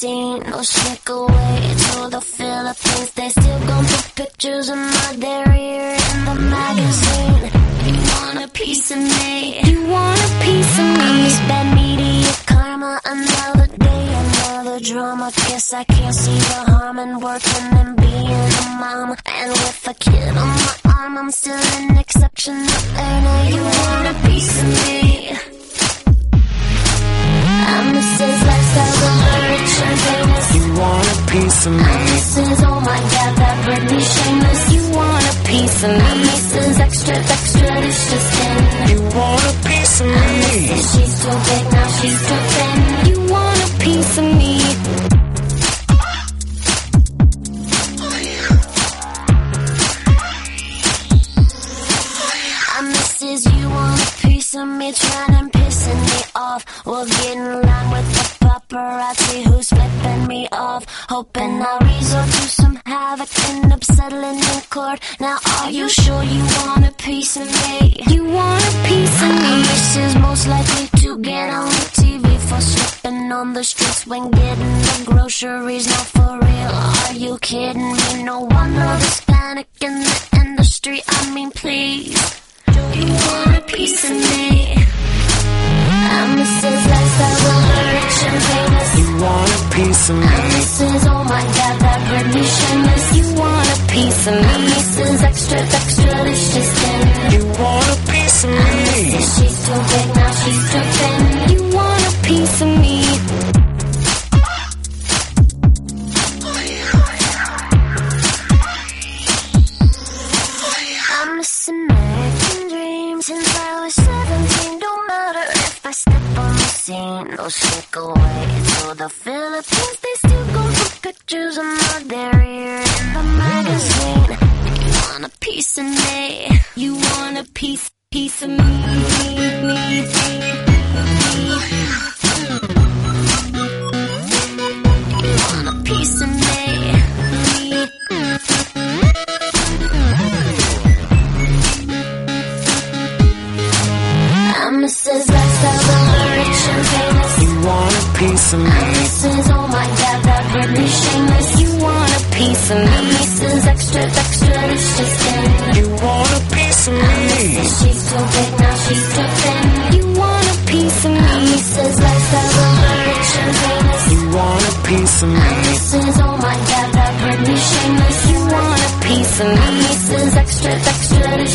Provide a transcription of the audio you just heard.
magazine. Or sneak away to the Philippines. They still gon' put pictures of my derriere in the magazine. You want a piece of me? You want a piece of me? I'm this bad media karma. Another day, another drama. Guess I can't see the harm in working and being a mom. And with a kid on my arm, I'm still an exceptional earner. You want a piece of me? I'm Mrs. Lifestyle, the rich and famous. You want a piece of me? I'm Mrs. Oh my God, that Britney shameless. You want a piece of me? I'm Mrs. Extra, extra, delicious thin. You want a piece of me? I'm Mrs. She's too big, now she's too thin. You want a piece of me? I'm Mrs. You want a piece of me? Trying and pissing me off. We'll get in line with the paparazzi who's flipping me off. Hoping I'll resort to some havoc, end up settling in court. Now are you sure you want a piece of me? You want a piece of me? Mrs. most likely to get on the TV for slipping on the streets when getting the groceries. Not for real, are you kidding me? No wonder there's panic in the industry. I mean please, you want a piece of me? I'm Mrs. Lifestyle, the rich and famous. You want a piece of me? I'm Mrs. Oh my God, that Britney shameless. You want a piece of me? I'm Mrs. Extra, extra, delicious thin. You want a piece of me? I'm Mrs. She's too big, now she's too thin. You want a piece of me? I'm missing American dreams since I was 17. Don't matter if I step on the scene or sneak away to the Philippines. They still gon' put pictures of my derriere in the magazine. You want a piece of me? You want a piece of me? You want a piece of me? I'm Mrs. Lifestyle, the rich and famous. You want a piece of me? I'm Mrs. Oh my God, that Britney shameless. You want a piece of me? I'm Mrs. Extra, extra, delicious thin. You want a piece of I'm me? Mrs. She's too big, now she's too thin. You want a piece of me? I'm Mrs. Lifestyle, the rich and famous. You want a piece of me? I'm Mrs. Oh my God, that Britney shameless. You want a piece of me? I'm Mrs. Extra, extra,